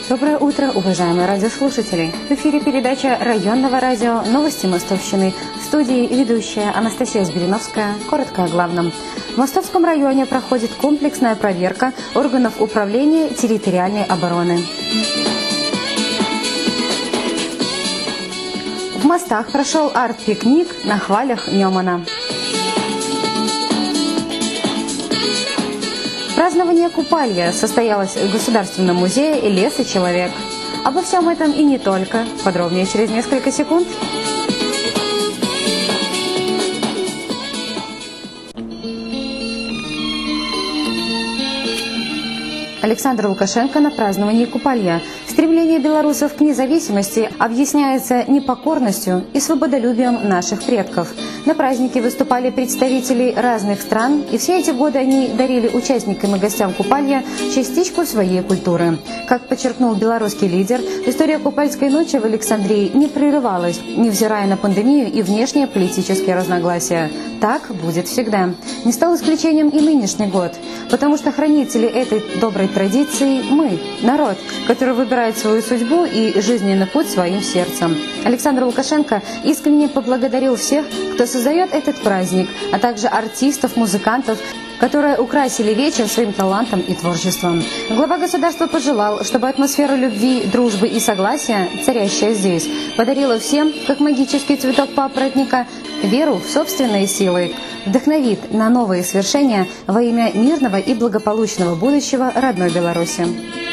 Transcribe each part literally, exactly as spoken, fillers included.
Доброе утро, уважаемые радиослушатели! В эфире передача районного радио «Новости Мостовщины». В студии ведущая Анастасия Збериновская. Коротко о главном. В Мостовском районе проходит комплексная проверка органов управления территориальной обороны. В Мостах прошел арт-пикник на хвалях Немана. Празднование Купалья состоялось в Государственном музее «Лес и человек». Обо всем этом и не только. Подробнее через несколько секунд. Александр Лукашенко на праздновании Купалья. Стремление белорусов к независимости объясняется непокорностью и свободолюбием наших предков. На празднике выступали представители разных стран, и все эти годы они дарили участникам и гостям Купалья частичку своей культуры. Как подчеркнул белорусский лидер, история Купальской ночи в Александрии не прерывалась, невзирая на пандемию и внешние политические разногласия. Так будет всегда. Не стал исключением и нынешний год, потому что хранители этой доброй традиции – мы, народ, который выбирает свою судьбу и жизненный путь своим сердцем. Александр Лукашенко искренне поблагодарил всех, кто создает этот праздник, а также артистов, музыкантов, которые украсили вечер своим талантом и творчеством. Глава государства пожелал, чтобы атмосфера любви, дружбы и согласия, царящая здесь, подарила всем, как магический цветок папоротника, веру в собственные силы, вдохновит на новые свершения во имя мирного и благополучного будущего родной Беларуси.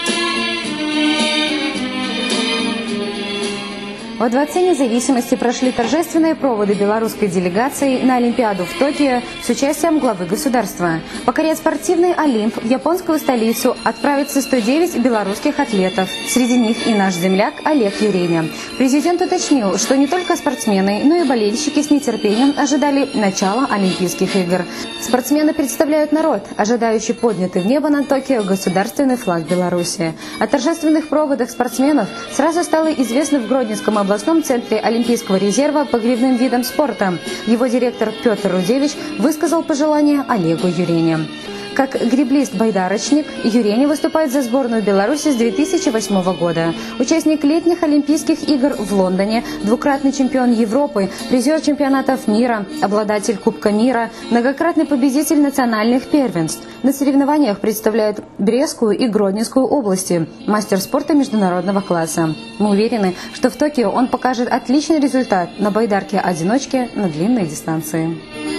Во Дворце независимости прошли торжественные проводы белорусской делегации на Олимпиаду в Токио с участием главы государства. Покорять спортивный Олимп в японскую столицу отправится сто девять белорусских атлетов. Среди них и наш земляк Олег Юреня. Президент уточнил, что не только спортсмены, но и болельщики с нетерпением ожидали начала Олимпийских игр. Спортсмены представляют народ, ожидающий поднятый в небо над Токио государственный флаг Беларуси. О торжественных проводах спортсменов сразу стало известно в Гродненском области. В областном центре Олимпийского резерва по гребным видам спорта. Его директор Петр Рудевич высказал пожелание Олегу Юрене. Как греблист-байдарочник, Юреня выступает за сборную Беларуси с две тысячи восьмого года. Участник летних Олимпийских игр в Лондоне, двукратный чемпион Европы, призер чемпионатов мира, обладатель Кубка мира, многократный победитель национальных первенств. На соревнованиях представляет Брестскую и Гродненскую области, мастер спорта международного класса. Мы уверены, что в Токио он покажет отличный результат на байдарке-одиночке на длинной дистанции.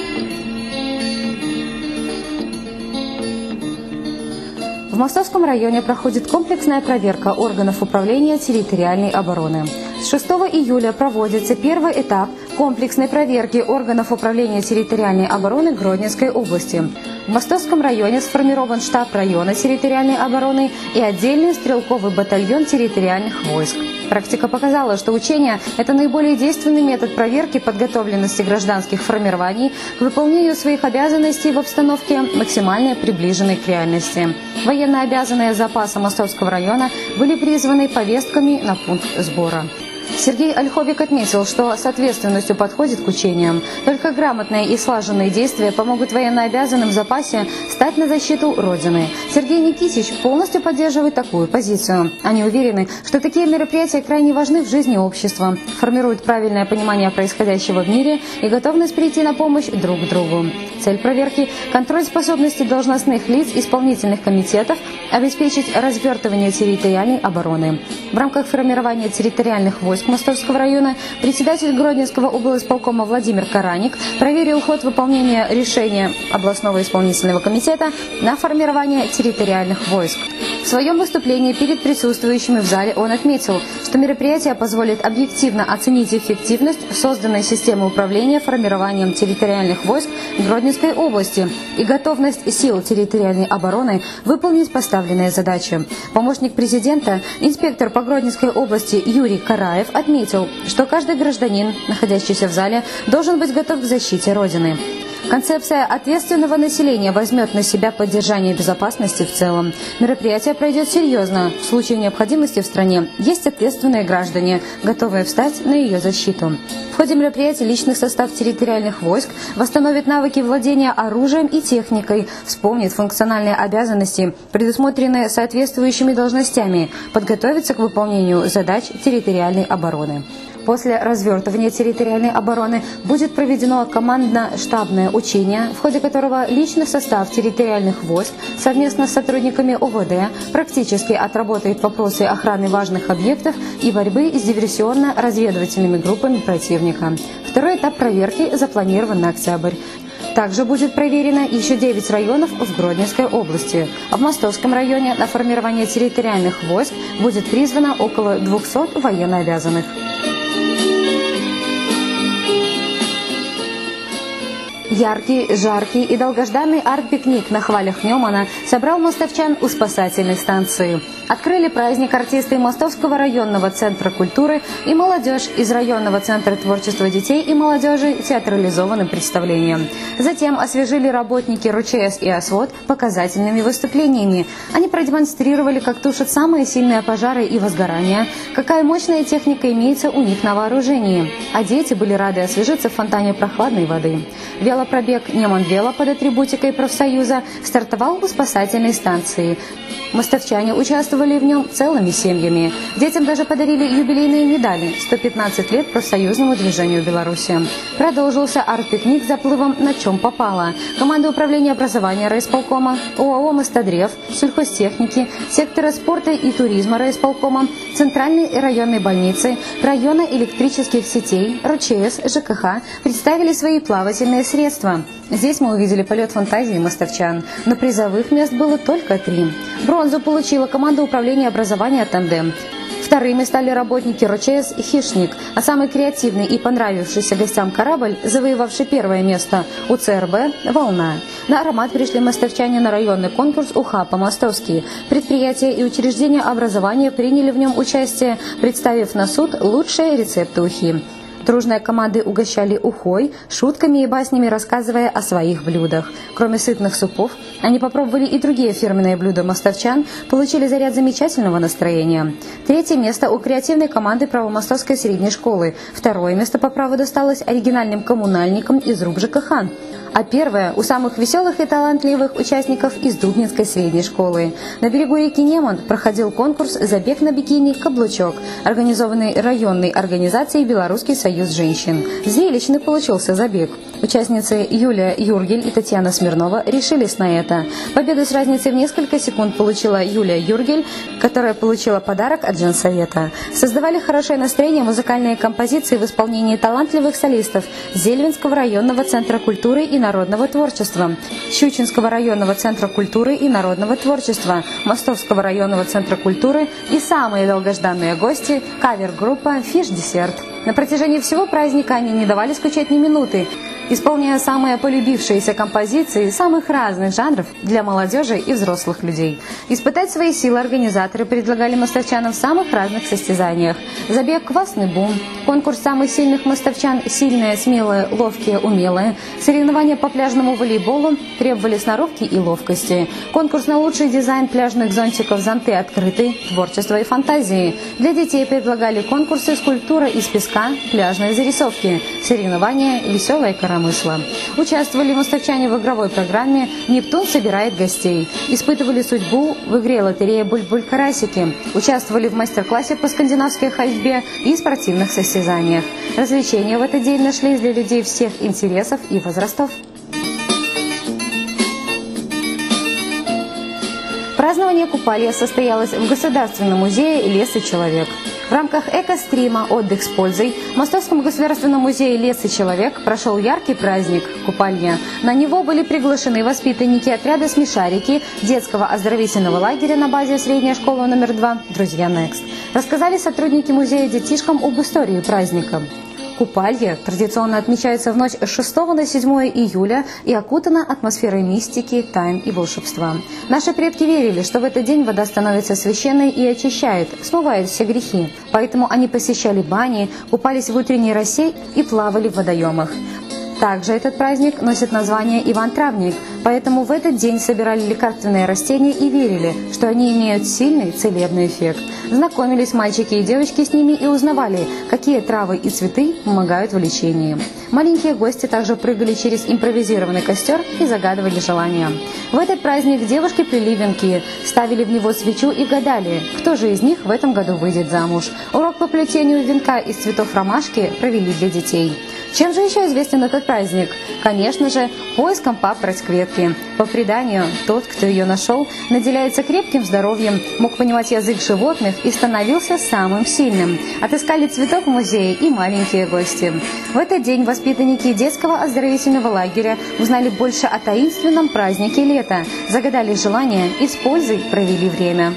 В Мостовском районе проходит комплексная проверка органов управления территориальной обороны. С шестого июля проводится первый этап комплексной проверки органов управления территориальной обороны Гродненской области. В Мостовском районе сформирован штаб района территориальной обороны и отдельный стрелковый батальон территориальных войск. Практика показала, что учения – это наиболее действенный метод проверки подготовленности гражданских формирований к выполнению своих обязанностей в обстановке, максимально приближенной к реальности. Военнообязанные запаса Мостовского района были призваны повестками на пункт сбора. Сергей Ольховик отметил, что с ответственностью подходит к учениям. Только грамотные и слаженные действия помогут военнообязанным в запасе стать на защиту Родины. Сергей Никитич полностью поддерживает такую позицию. Они уверены, что такие мероприятия крайне важны в жизни общества, формируют правильное понимание происходящего в мире и готовность прийти на помощь друг другу. Цель проверки – контроль способностей должностных лиц исполнительных комитетов обеспечить развертывание территориальной обороны. В рамках формирования территориальных войск Мостовского района председатель Гродненского облисполкома Владимир Караник проверил ход выполнения решения областного исполнительного комитета на формирование территориальных войск. В своем выступлении перед присутствующими в зале он отметил, что мероприятие позволит объективно оценить эффективность созданной системы управления формированием территориальных войск Гродненской области и готовность сил территориальной обороны выполнить поставленные задачи. Помощник президента, инспектор по Гродненской области Юрий Караев отметил, что каждый гражданин, находящийся в зале, должен быть готов к защите Родины. Концепция ответственного населения возьмет на себя поддержание безопасности в целом. Мероприятие пройдет серьезно. В случае необходимости в стране есть ответственные граждане, готовые встать на ее защиту. В ходе мероприятия личный состав территориальных войск восстановит навыки владения оружием и техникой, вспомнит функциональные обязанности, предусмотренные соответствующими должностями, подготовится к выполнению задач территориальной обороны. После развертывания территориальной обороны будет проведено командно-штабное учение, в ходе которого личный состав территориальных войск совместно с сотрудниками О В Д практически отработает вопросы охраны важных объектов и борьбы с диверсионно-разведывательными группами противника. Второй этап проверки запланирован на октябрь. Также будет проверено еще девять районов в Гродненской области. А в Мостовском районе на формирование территориальных войск будет призвано около двухсот военнообязанных. Яркий, жаркий и долгожданный арт-пикник на хвалях Немана собрал мостовчан у спасательной станции. Открыли праздник артисты Мостовского районного центра культуры и молодежь из районного центра творчества детей и молодежи театрализованным представлением. Затем освежили работники Р Ч С и Освод показательными выступлениями. Они продемонстрировали, как тушат самые сильные пожары и возгорания, какая мощная техника имеется у них на вооружении. А дети были рады освежиться в фонтане прохладной воды. Велопробег «Неман-Вело» под атрибутикой профсоюза стартовал у спасательной станции. Мостовчане участвовали в нем целыми семьями. Детям даже подарили юбилейные медали «сто пятнадцать лет профсоюзному движению Беларуси». Продолжился арт-пикник заплывом «На чем попало». Команда управления образования райисполкома, О А О «Мостодрев», сельхозтехники, сектора спорта и туризма райисполкома, Центральной и районной больницы, района электрических сетей, Р Ч С, Ж К Х представили свои плавательные средства. Здесь мы увидели полет фантазии мостовчан, но призовых мест было только три. Бронзу получила команда управления образования «Тандем». Вторыми стали работники Р Ч С «Хищник», а самый креативный и понравившийся гостям корабль, завоевавший первое место, У Ц Р Б «Волна». На аромат пришли мостовчане на районный конкурс «Уха по-мостовски». Предприятия и учреждения образования приняли в нем участие, представив на суд лучшие рецепты ухи. Дружные команды угощали ухой, шутками и баснями рассказывая о своих блюдах. Кроме сытных супов, они попробовали и другие фирменные блюда мостовчан, получили заряд замечательного настроения. Третье место у креативной команды Правомостовской средней школы. Второе место по праву досталось оригинальным коммунальникам из РУП Ж К Х. А первое у самых веселых и талантливых участников из Дубнинской средней школы. На берегу реки Неман проходил конкурс «Забег на бикини «Каблучок», организованный районной организацией «Белорусский союз женщин». Зрелищный получился забег. Участницы Юлия Юргель и Татьяна Смирнова решились на это. Победу с разницей в несколько секунд получила Юлия Юргель, которая получила подарок от женсовета. Создавали хорошее настроение музыкальные композиции в исполнении талантливых солистов Зельвинского районного центра культуры и народного творчества, Щучинского районного центра культуры и народного творчества, Мостовского районного центра культуры и самые долгожданные гости – кавер-группа «Фиш Десерт». На протяжении всего праздника они не давали скучать ни минуты, исполняя самые полюбившиеся композиции самых разных жанров для молодежи и взрослых людей. Испытать свои силы организаторы предлагали мостовчанам в самых разных состязаниях. Забег «Квасный бум», конкурс самых сильных мостовчан «Сильные, смелые, ловкие, умелые», соревнования по пляжному волейболу требовали сноровки и ловкости, конкурс на лучший дизайн пляжных зонтиков «Зонты открыты», творчество и фантазии. Для детей предлагали конкурсы «Скульптура из песка», пляжные зарисовки, соревнования «Веселая коромысла». Участвовали мостовчане в игровой программе «Нептун собирает гостей». Испытывали судьбу в игре лотерея «Буль-буль-карасики». Участвовали в мастер-классе по скандинавской ходьбе и спортивных состязаниях. Развлечения в этот день нашлись для людей всех интересов и возрастов. Празднование Купалья состоялось в Государственном музее «Лес и человек». В рамках эко-стрима «Отдых с пользой» в Мостовском государственном музее «Лес и человек» прошел яркий праздник Купалья. На него были приглашены воспитанники отряда «Смешарики» детского оздоровительного лагеря на базе средней школы номер два «Друзья Next». Рассказали сотрудники музея детишкам об истории праздника. Купалье традиционно отмечается в ночь с шестого на седьмое июля и окутана атмосферой мистики, тайн и волшебства. Наши предки верили, что в этот день вода становится священной и очищает, смывает все грехи. Поэтому они посещали бани, купались в утренней росе и плавали в водоемах. Также этот праздник носит название Иван Травник, поэтому в этот день собирали лекарственные растения и верили, что они имеют сильный целебный эффект. Знакомились мальчики и девочки с ними и узнавали, какие травы и цветы помогают в лечении. Маленькие гости также прыгали через импровизированный костер и загадывали желания. В этот праздник девушки плели венки, ставили в него свечу и гадали, кто же из них в этом году выйдет замуж. Урок по плетению венка из цветов ромашки провели для детей. Чем же еще известен этот праздник? Конечно же, поиском папороть-кветки. По преданию, тот, кто ее нашел, наделяется крепким здоровьем, мог понимать язык животных и становился самым сильным. Отыскали цветок в музее и маленькие гости. В этот день воспитанники детского оздоровительного лагеря узнали больше о таинственном празднике лета, загадали желания и с пользой провели время.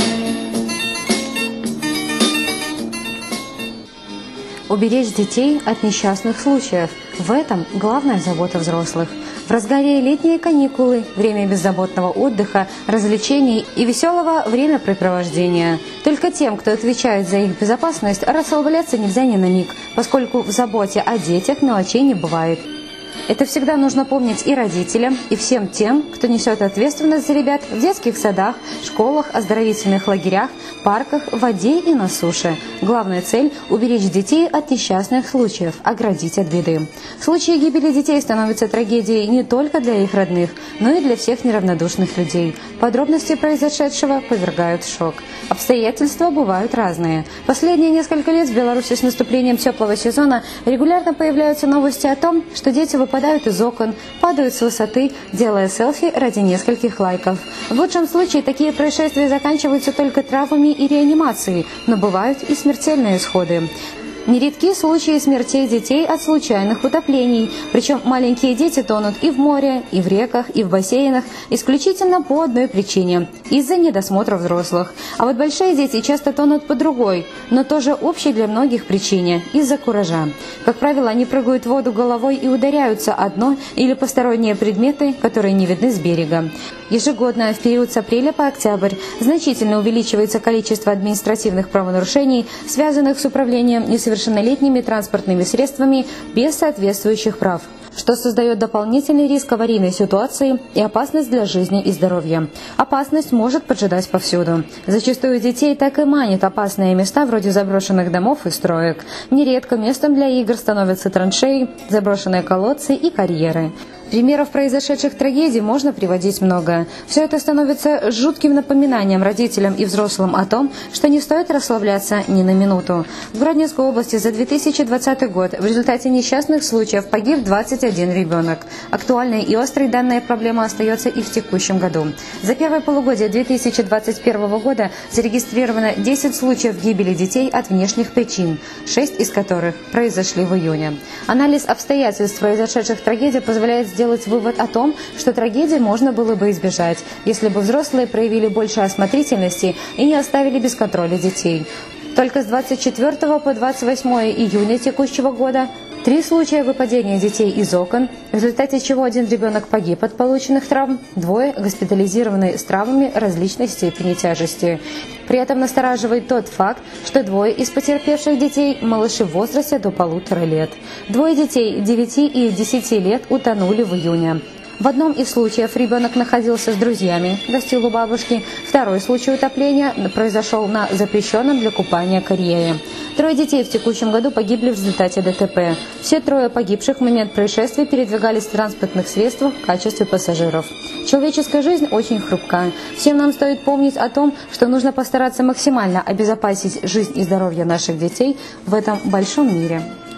Уберечь детей от несчастных случаев – в этом главная забота взрослых. В разгаре летние каникулы – время беззаботного отдыха, развлечений и веселого времяпрепровождения. Только тем, кто отвечает за их безопасность, расслабляться нельзя ни на миг, поскольку в заботе о детях мелочей не бывает. Это всегда нужно помнить и родителям, и всем тем, кто несет ответственность за ребят в детских садах, школах, оздоровительных лагерях, парках, в воде и на суше. Главная цель – уберечь детей от несчастных случаев, оградить от беды. Случаи гибели детей становятся трагедией не только для их родных, но и для всех неравнодушных людей. Подробности произошедшего повергают в шок. Обстоятельства бывают разные. Последние несколько лет в Беларуси с наступлением теплого сезона регулярно появляются новости о том, что дети выпадают из окон, падают с высоты, делая селфи ради нескольких лайков. В лучшем случае такие происшествия заканчиваются только травмами и реанимацией, но бывают и смертельные исходы. Нередки случаи смертей детей от случайных утоплений, причем маленькие дети тонут и в море, и в реках, и в бассейнах исключительно по одной причине – из-за недосмотра взрослых. А вот большие дети часто тонут по другой, но тоже общей для многих причине – из-за куража. Как правило, они прыгают в воду головой и ударяются о дно или посторонние предметы, которые не видны с берега. Ежегодно в период с апреля по октябрь значительно увеличивается количество административных правонарушений, связанных с управлением несовершеннолетними транспортными средствами без соответствующих прав, что создает дополнительный риск аварийной ситуации и опасность для жизни и здоровья. Опасность может поджидать повсюду. Зачастую детей так и манит опасные места вроде заброшенных домов и строек. Нередко местом для игр становятся траншеи, заброшенные колодцы и карьеры. Примеров произошедших трагедий можно приводить много. Все это становится жутким напоминанием родителям и взрослым о том, что не стоит расслабляться ни на минуту. В Гродненской области за две тысячи двадцатый год в результате несчастных случаев погиб двадцать один ребенок. Актуальной и острой данная проблема остается и в текущем году. За первое полугодие две тысячи двадцать первого года зарегистрировано десять случаев гибели детей от внешних причин, шесть из которых произошли в июне. Анализ обстоятельств произошедших трагедий позволяет сделать сделать вывод о том, что трагедии можно было бы избежать, если бы взрослые проявили больше осмотрительности и не оставили без контроля детей. Только с двадцать четвёртого по двадцать восьмое июня текущего года три случая выпадения детей из окон, в результате чего один ребенок погиб от полученных травм, двое госпитализированы с травмами различной степени тяжести. При этом настораживает тот факт, что двое из потерпевших детей – малыши в возрасте до полутора лет. Двое детей девяти и десяти лет утонули в июне. В одном из случаев ребенок находился с друзьями, гостил у бабушки. Второй случай утопления произошел на запрещенном для купания карьере. Трое детей в текущем году погибли в результате ДТП. Все трое погибших в момент происшествия передвигались в транспортных средствах в качестве пассажиров. Человеческая жизнь очень хрупка. Всем нам стоит помнить о том, что нужно постараться максимально обезопасить жизнь и здоровье наших детей в этом большом мире.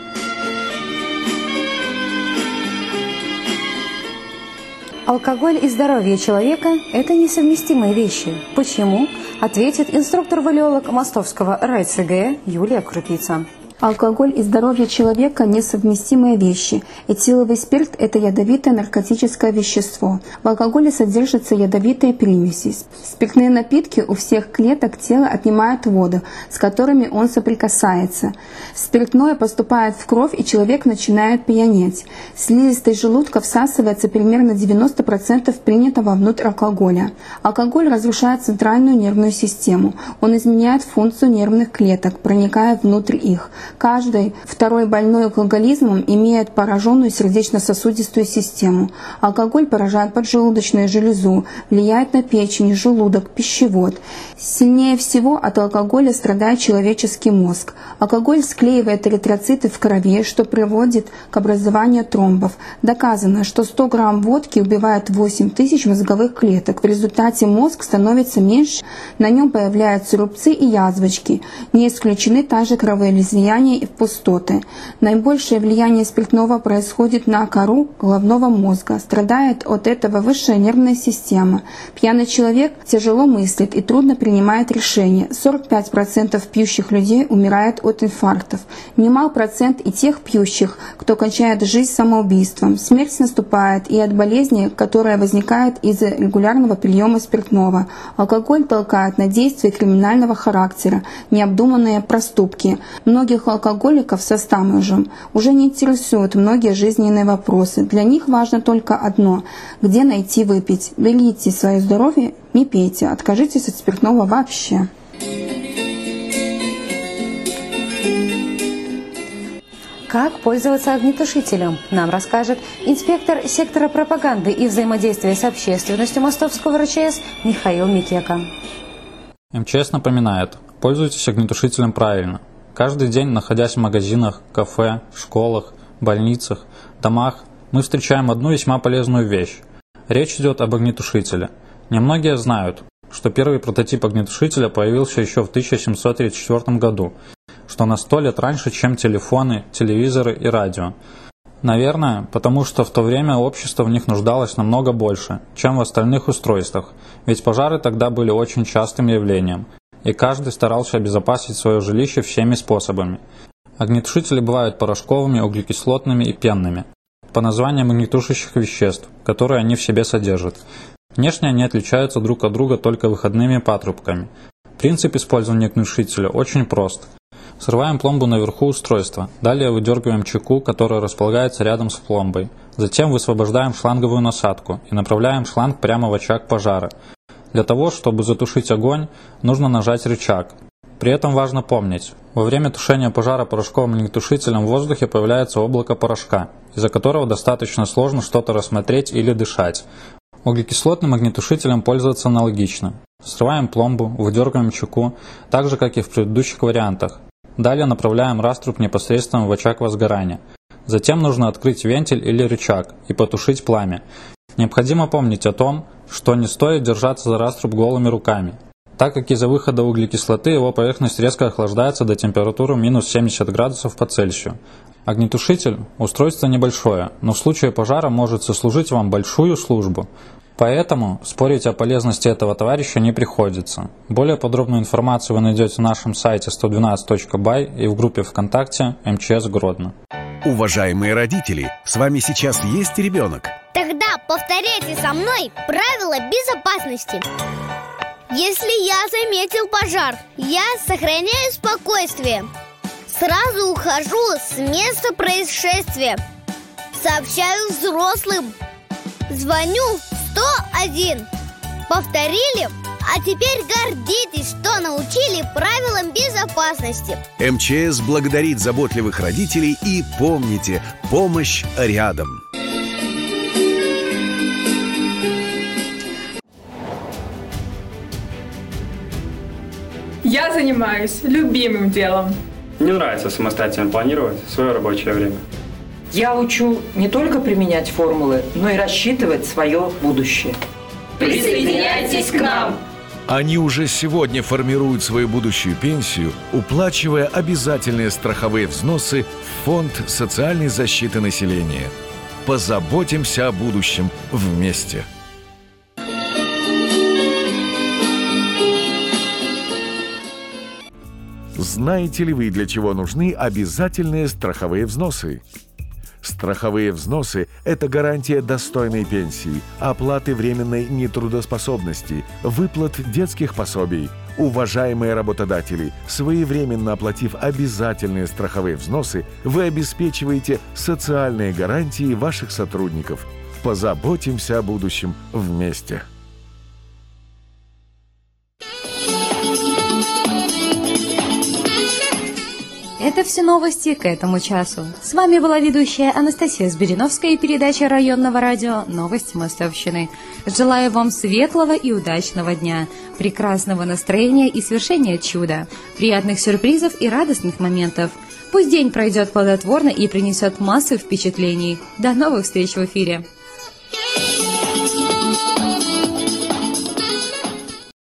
Алкоголь и здоровье человека – это несовместимые вещи. Почему? Ответит инструктор-валиолог Мостовского РайЦГ Юлия Крупица. Алкоголь и здоровье человека – несовместимые вещи. Этиловый спирт – это ядовитое наркотическое вещество. В алкоголе содержатся ядовитые примеси. Спиртные напитки у всех клеток тела отнимают воду, с которыми он соприкасается. Спиртное поступает в кровь, и человек начинает пьянеть. Слизистой желудка всасывается примерно девяносто процентов принятого внутрь алкоголя. Алкоголь разрушает центральную нервную систему. Он изменяет функцию нервных клеток, проникая внутрь их. Каждый второй больной алкоголизмом имеет пораженную сердечно-сосудистую систему. Алкоголь поражает поджелудочную железу, влияет на печень, желудок, пищевод. Сильнее всего от алкоголя страдает человеческий мозг. Алкоголь склеивает эритроциты в крови, что приводит к образованию тромбов. Доказано, что сто грамм водки убивает восемь тысяч мозговых клеток. В результате мозг становится меньше, на нем появляются рубцы и язвочки. Не исключены также кровоизлияния и пустоты. Наибольшее влияние спиртного происходит на кору головного мозга. Страдает от этого высшая нервная система. Пьяный человек тяжело мыслит и трудно принимает решения. сорок пять процентов пьющих людей умирает от инфарктов. Немал процент и тех пьющих, кто кончает жизнь самоубийством. Смерть наступает и от болезни, которая возникает из-за регулярного приема спиртного. Алкоголь толкает на действия криминального характера, необдуманные проступки. Многих алкоголиков со стамажем уже не интересуют многие жизненные вопросы. Для них важно только одно – где найти выпить. Берегите свое здоровье, не пейте, откажитесь от спиртного вообще. Как пользоваться огнетушителем, нам расскажет инспектор сектора пропаганды и взаимодействия с общественностью Мостовского РЧС Михаил Микека. МЧС напоминает, пользуйтесь огнетушителем правильно. Каждый день, находясь в магазинах, кафе, школах, больницах, домах, мы встречаем одну весьма полезную вещь. Речь идет об огнетушителе. Немногие знают, что первый прототип огнетушителя появился еще в тысяча семьсот тридцать четвёртом году, что на сто лет раньше, чем телефоны, телевизоры и радио. Наверное, потому что в то время общество в них нуждалось намного больше, чем в остальных устройствах, ведь пожары тогда были очень частым явлением, и каждый старался обезопасить свое жилище всеми способами. Огнетушители бывают порошковыми, углекислотными и пенными, по названиям огнетушащих веществ, которые они в себе содержат. Внешне они отличаются друг от друга только выходными патрубками. Принцип использования огнетушителя очень прост. Срываем пломбу наверху устройства, далее выдергиваем чеку, которая располагается рядом с пломбой. Затем высвобождаем шланговую насадку и направляем шланг прямо в очаг пожара. Для того, чтобы затушить огонь, нужно нажать рычаг. При этом важно помнить, во время тушения пожара порошковым огнетушителем в воздухе появляется облако порошка, из-за которого достаточно сложно что-то рассмотреть или дышать. Углекислотным огнетушителем пользоваться аналогично. Срываем пломбу, выдергиваем чеку, так же, как и в предыдущих вариантах. Далее направляем раструб непосредственно в очаг возгорания. Затем нужно открыть вентиль или рычаг и потушить пламя. Необходимо помнить о том, что не стоит держаться за раструб голыми руками, так как из-за выхода углекислоты его поверхность резко охлаждается до температуры минус семьдесят градусов по Цельсию. Огнетушитель – устройство небольшое, но в случае пожара может сослужить вам большую службу. Поэтому спорить о полезности этого товарища не приходится. Более подробную информацию вы найдете на нашем сайте сто двенадцать точка бай и в группе ВКонтакте МЧС Гродно. Уважаемые родители, с вами сейчас есть ребенок? Тогда повторяйте со мной правила безопасности. Если я заметил пожар, я сохраняю спокойствие. Сразу ухожу с места происшествия. Сообщаю взрослым. Звоню в сто один. Повторили? А теперь гордитесь, что научили правилам безопасности. МЧС благодарит заботливых родителей и помните, помощь рядом. Я занимаюсь любимым делом. Мне нравится самостоятельно планировать свое рабочее время. Я учу не только применять формулы, но и рассчитывать свое будущее. Присоединяйтесь к нам! Они уже сегодня формируют свою будущую пенсию, уплачивая обязательные страховые взносы в Фонд социальной защиты населения. Позаботимся о будущем вместе. Знаете ли вы, для чего нужны обязательные страховые взносы? Страховые взносы – это гарантия достойной пенсии, оплаты временной нетрудоспособности, выплат детских пособий. Уважаемые работодатели, своевременно оплатив обязательные страховые взносы, вы обеспечиваете социальные гарантии ваших сотрудников. Позаботимся о будущем вместе. Это все новости к этому часу. С вами была ведущая Анастасия Сбериновская и передача районного радио «Новости Мостовщины». Желаю вам светлого и удачного дня, прекрасного настроения и свершения чуда, приятных сюрпризов и радостных моментов. Пусть день пройдет плодотворно и принесет массу впечатлений. До новых встреч в эфире!